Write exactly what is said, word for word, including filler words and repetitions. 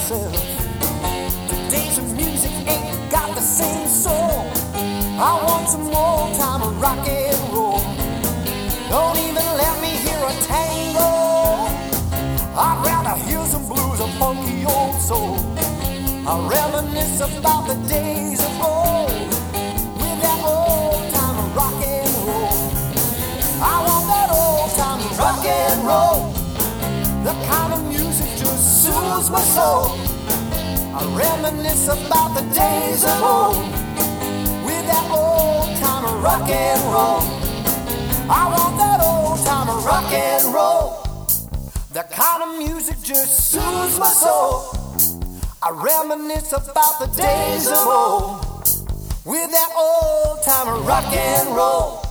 myself. Today's music ain't got the same soul. I want some old time rock and roll. Don't even let me hear a tango. I'd rather hear some blues or funky old soul. I reminisce about the days of old with that old time rock and roll. I want that old time rock and roll, the kind of music just soothes my soul. I reminisce about the days of old with that old time rock and roll. I want that old time rock and roll, the kind of music just soothes my soul. I reminisce about the days of old with that old time rock and roll.